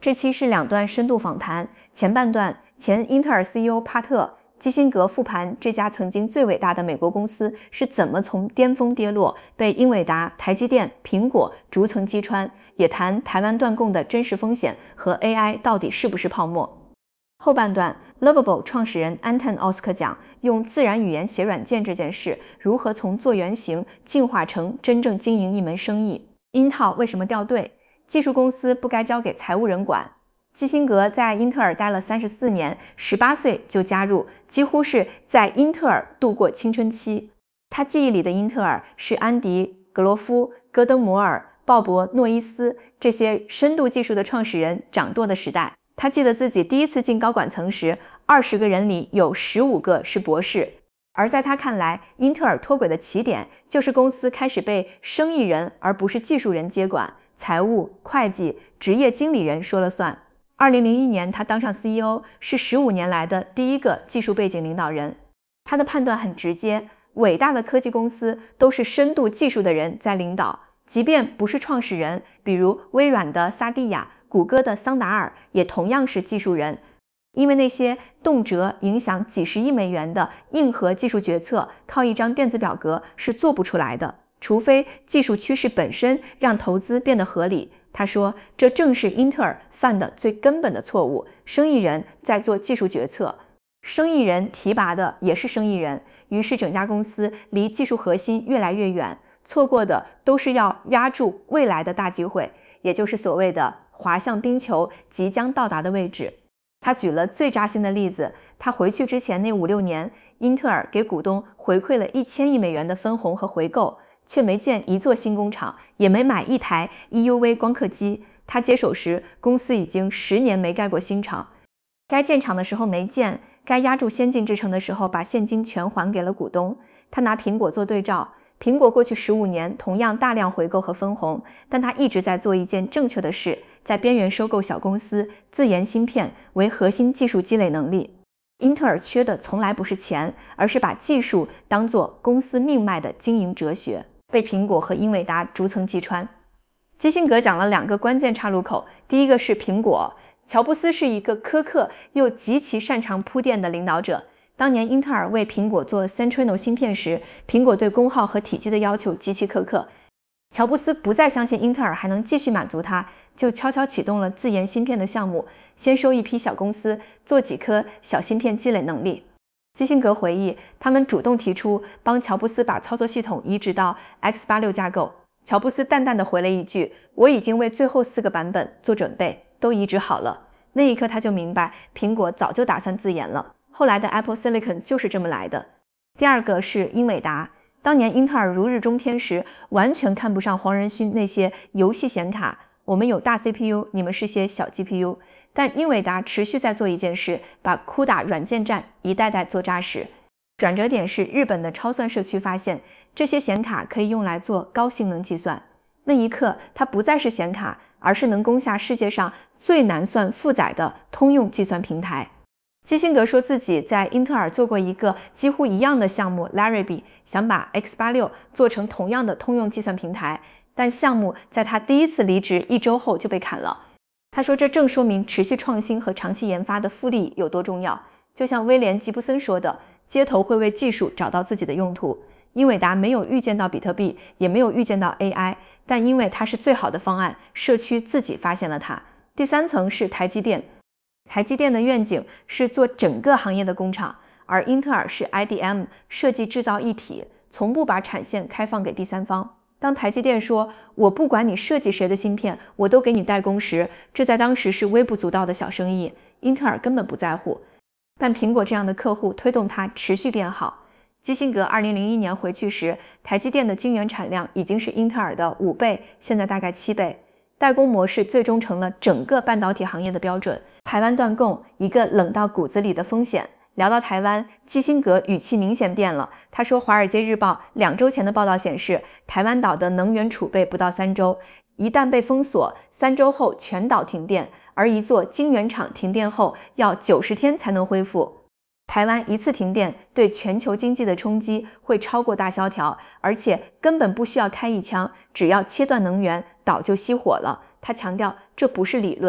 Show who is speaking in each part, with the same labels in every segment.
Speaker 1: 这期是2段深度访谈，前半段前英特尔 CEO 帕特基辛格复盘这家曾经最伟大的美国公司是怎么从巅峰跌落，被英伟达、台积电、苹果逐层击穿，也谈台湾断供的真实风险和 AI 到底是不是泡沫。后半段 Lovable 创始人安藤奥斯克讲用自然语言写软件这件事如何从做原型进化成真正经营一门生意，樱桃为什么掉队，技术公司不该交给财务人管。基辛格在英特尔待了34年，18岁就加入，几乎是在英特尔度过青春期。他记忆里的英特尔是安迪、格罗夫、戈登摩尔、鲍勃、诺伊斯这些深度技术的创始人掌舵的时代。他记得自己第一次进高管层时，20个人里有15个是博士。而在他看来，英特尔脱轨的起点就是公司开始被生意人而不是技术人接管，财务、会计、职业经理人说了算。2001年他当上 CEO， 是15年来的第一个技术背景领导人。他的判断很直接，伟大的科技公司都是深度技术的人在领导，即便不是创始人，比如微软的萨蒂亚、谷歌的桑达尔也同样是技术人。因为那些动辄影响几十亿美元的硬核技术决策，靠一张电子表格是做不出来的，除非技术趋势本身让投资变得合理。他说，这正是英特尔犯的最根本的错误，生意人在做技术决策，生意人提拔的也是生意人，于是整家公司离技术核心越来越远，错过的都是要压住未来的大机会，也就是所谓的滑向冰球即将到达的位置。他举了最扎心的例子，他回去之前那5-6年，英特尔给股东回馈了1000亿美元的分红和回购，却没建一座新工厂，也没买一台 EUV 光刻机。他接手时，公司已经10年没盖过新厂，该建厂的时候没建，该压住先进制程的时候把现金全还给了股东。他拿苹果做对照，苹果过去15年同样大量回购和分红，但他一直在做一件正确的事，在边缘收购小公司，自研芯片为核心技术积累能力。英特尔缺的从来不是钱，而是把技术当作公司命脉的经营哲学，被苹果和英伟达逐层击穿。基辛格讲了2个关键岔路口，第一个是苹果。乔布斯是一个苛刻又极其擅长铺垫的领导者。当年英特尔为苹果做 Centrino 芯片时，苹果对功耗和体积的要求极其苛刻。乔布斯不再相信英特尔还能继续满足他，就悄悄启动了自研芯片的项目，先收一批小公司做几颗小芯片积累能力。基辛格回忆，他们主动提出帮乔布斯把操作系统移植到 X86 架构，乔布斯淡淡地回了一句，我已经为最后4个版本做准备，都移植好了。那一刻他就明白，苹果早就打算自研了，后来的 Apple Silicon 就是这么来的。第二个是英伟达，当年英特尔如日中天时，完全看不上黄仁勋那些游戏显卡，我们有大 CPU， 你们是些小 GPU。但英伟达持续在做一件事，把CUDA软件站一代代做扎实。转折点是日本的超算社区发现，这些显卡可以用来做高性能计算。那一刻，它不再是显卡，而是能攻下世界上最难算负载的通用计算平台。基辛格说自己在英特尔做过一个几乎一样的项目 Larrabee， 想把 X86 做成同样的通用计算平台，但项目在他第一次离职1周后就被砍了。他说这正说明持续创新和长期研发的复利有多重要。就像威廉·吉布森说的，街头会为技术找到自己的用途。英伟达没有预见到比特币，也没有预见到 AI， 但因为它是最好的方案，社区自己发现了它。第3层是台积电，台积电的愿景是做整个行业的工厂，而英特尔是 IDM 设计制造一体，从不把产线开放给第三方。当台积电说我不管你设计谁的芯片，我都给你代工时，这在当时是微不足道的小生意，英特尔根本不在乎。但苹果这样的客户推动它持续变好。基辛格2001年回去时，台积电的晶圆产量已经是英特尔的5倍，现在大概7倍。代工模式最终成了整个半导体行业的标准。台湾断供，一个冷到骨子里的风险。聊到台湾，基辛格语气明显变了。他说，《华尔街日报》2周前的报道显示，台湾岛的能源储备不到3周，一旦被封锁，3周后全岛停电，而一座晶圆厂停电后要90天才能恢复。台湾一次停电对全球经济的冲击会超过大萧条，而且根本不需要开一枪，只要切断能源，岛就熄火了。他强调这不是理论，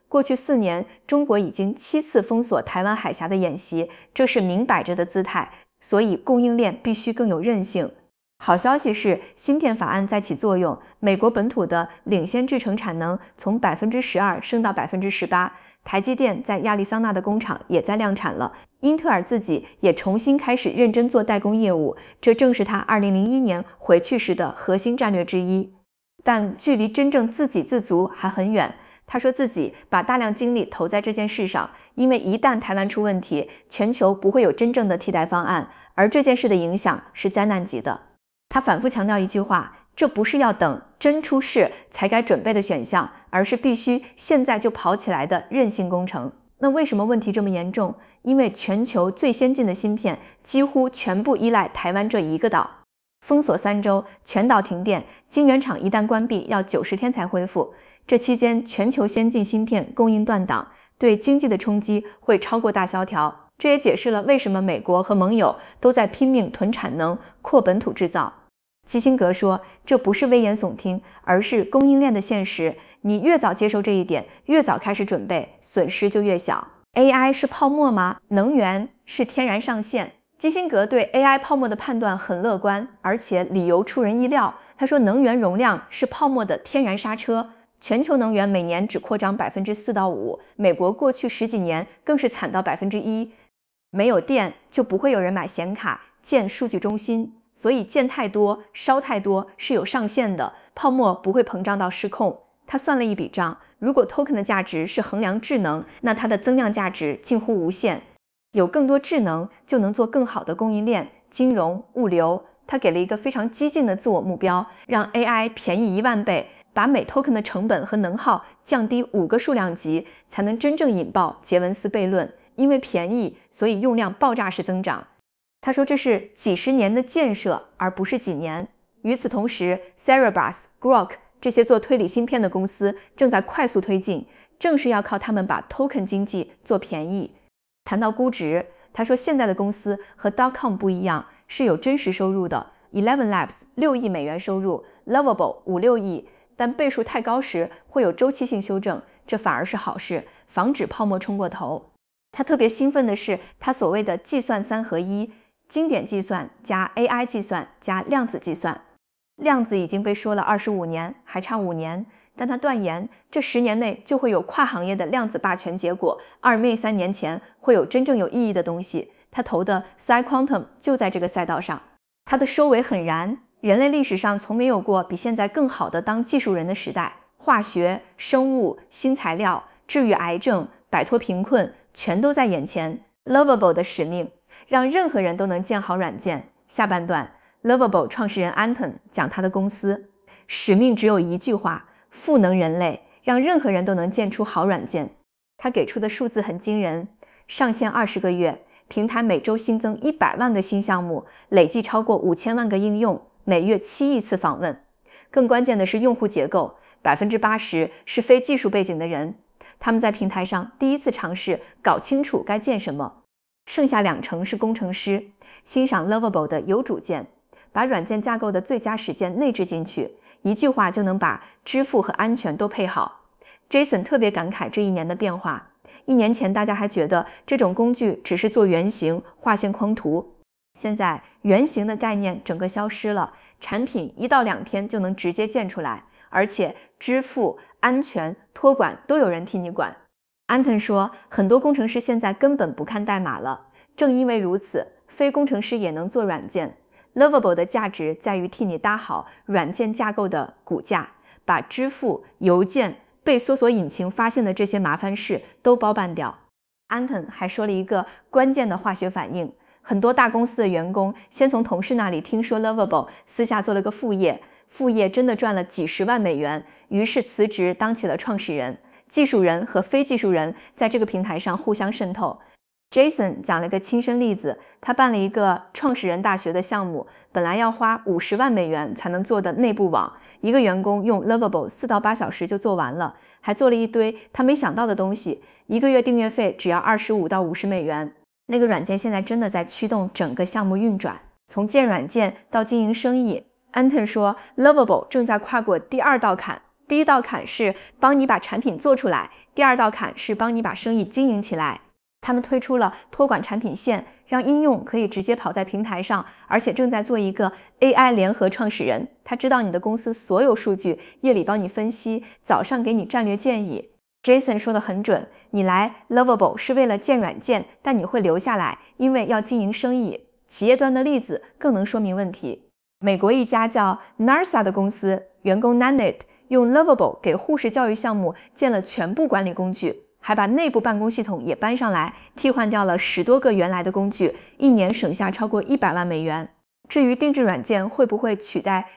Speaker 1: 过去4年，中国已经7次封锁台湾海峡的演习，这是明摆着的姿态，所以供应链必须更有韧性。好消息是，芯片法案在起作用，美国本土的领先制程产能从 12% 升到 18%， 台积电在亚利桑那的工厂也在量产了，英特尔自己也重新开始认真做代工业务，这正是他2001年回去时的核心战略之一。但距离真正自给自足还很远。他说自己把大量精力投在这件事上，因为一旦台湾出问题，全球不会有真正的替代方案，而这件事的影响是灾难级的。他反复强调一句话，这不是要等真出事才该准备的选项，而是必须现在就跑起来的韧性工程。那为什么问题这么严重？因为全球最先进的芯片几乎全部依赖台湾这一个岛。封锁3周，全岛停电，晶圆厂一旦关闭要90天才恢复。这期间全球先进芯片供应断档，对经济的冲击会超过大萧条。这也解释了为什么美国和盟友都在拼命囤产能、扩本土制造。基辛格说，这不是危言耸听，而是供应链的现实。你越早接受这一点，越早开始准备，损失就越小。AI 是泡沫吗？能源是天然上限。基辛格对 AI 泡沫的判断很乐观，而且理由出人意料。他说，能源容量是泡沫的天然刹车。全球能源每年只扩张 4% 到5%，美国过去10几年更是惨到 1%。没有电就不会有人买显卡建数据中心，所以建太多烧太多是有上限的，泡沫不会膨胀到失控。他算了一笔账，如果 token 的价值是衡量智能，那它的增量价值近乎无限。有更多智能就能做更好的供应链、金融、物流。他给了一个非常激进的自我目标，让 AI 便宜1万倍，把每 token 的成本和能耗降低5个数量级，才能真正引爆杰文斯悖论。因为便宜，所以用量爆炸式增长。他说这是几十年的建设，而不是几年。与此同时 Cerebras、Grok 这些做推理芯片的公司正在快速推进，正是要靠他们把 token 经济做便宜。谈到估值，他说现在的公司和 .com 不一样，是有真实收入的。Eleven Labs 6亿美元收入， Lovable 5-6亿，但倍数太高时会有周期性修正，这反而是好事，防止泡沫冲过头。他特别兴奋的是他所谓的计算3合1，经典计算加 AI 计算加量子计算。量子已经被说了25年，还差5年，但他断言这10年内就会有跨行业的量子霸权结果，2-3年前会有真正有意义的东西。他投的 PsiQuantum 就在这个赛道上。他的收尾很燃，人类历史上从没有过比现在更好的当技术人的时代。化学、生物、新材料、治愈癌症、摆脱贫困，全都在眼前。Lovable 的使命，让任何人都能建好软件。下半段 Lovable 创始人 Anton 讲他的公司，使命只有一句话：赋能人类，让任何人都能建出好软件。他给出的数字很惊人，上线20个月，平台每周新增100万个新项目，累计超过5000万个应用，每月7亿次访问。更关键的是用户结构，80%是非技术背景的人，他们在平台上第一次尝试搞清楚该建什么。剩下20%是工程师，欣赏 Lovable 的有主见，把软件架构的最佳实践内置进去，一句话就能把支付和安全都配好。Jason 特别感慨这1年的变化，1年前大家还觉得这种工具只是做原型、画线框图，现在原型的概念整个消失了，产品1到2天就能直接建出来，而且支付、安全、托管都有人替你管。Anton 说，很多工程师现在根本不看代码了，正因为如此，非工程师也能做软件。Lovable 的价值在于替你搭好软件架构的骨架，把支付、邮件、被搜索引擎发现的这些麻烦事都包办掉。Anton 还说了一个关键的化学反应，很多大公司的员工先从同事那里听说 Lovable 私下做了个副业，副业真的赚了几十万美元，于是辞职当起了创始人。技术人和非技术人在这个平台上互相渗透。Jason 讲了个亲身例子，他办了一个创始人大学的项目，本来要花50万美元才能做的内部网，一个员工用 Lovable 4到8小时就做完了，还做了一堆他没想到的东西，1个月订阅费只要25到50美元。那个软件现在真的在驱动整个项目运转，从建软件到经营生意。Anton 说 Lovable 正在跨过第2道坎， 第一道坎是帮你把产品做出来，第二道坎是帮你把生意经营起来。他们推出了托管产品线，让应用可以直接跑在平台上，而且正在做一个 AI 联合创始人，他知道你的公司所有数据，夜里帮你分析，早上给你战略建议。Jason 说得很准，你来 Lovable 是为了建软件，但你会留下来，因为要经营生意。企业端的例子更能说明问题。美国一家叫 NARSA 的公司，员工 Nanit 用 Lovable 给护士教育项目建了全部管理工具，还把内部办公系统也搬上来，替换掉了10多个原来的工具，一年省下超过100万美元。至于定制软件会不会取代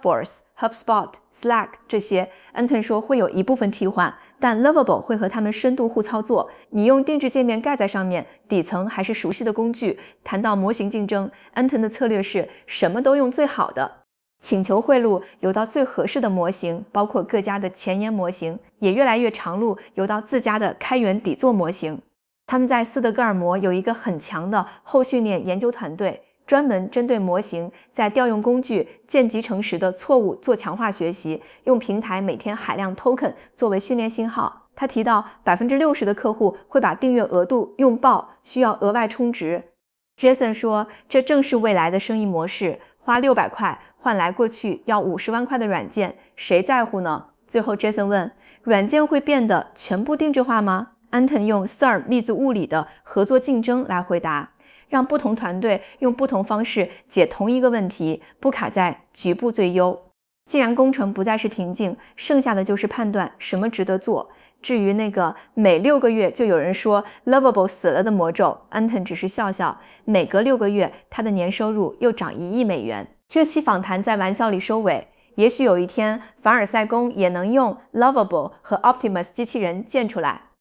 Speaker 1: Salesforce、HubSpot、Slack 这些， Anton 说会有一部分替换，但 Lovable 会和他们深度互操作，你用定制界面盖在上面，底层还是熟悉的工具。谈到模型竞争， Anton 的策略是什么都用最好的，请求汇路游到最合适的模型，包括各家的前沿模型，也越来越长路游到自家的开源底座模型。他们在斯德哥尔摩有一个很强的后训练研究团队，专门针对模型在调用工具见集成时的错误做强化学习，用平台每天海量 token 作为训练信号。他提到 60% 的客户会把订阅额度用爆，需要额外充值。Jason 说，这正是未来的生意模式，花600块换来过去要50万块的软件，谁在乎呢？最后 Jason 问，软件会变得全部定制化吗？ Anton 用 CERN 粒子物理的合作竞争来回答，让不同团队用不同方式解同一个问题，不卡在局部最优。既然工程不再是瓶颈，剩下的就是判断什么值得做。至于那个每6个月就有人说 Lovable 死了的魔咒， Anton 只是笑笑，每隔6个月他的年收入又涨1亿美元。这期访谈在玩笑里收尾，也许有一天凡尔赛宫也能用 Lovable 和 Optimus 机器人建出来。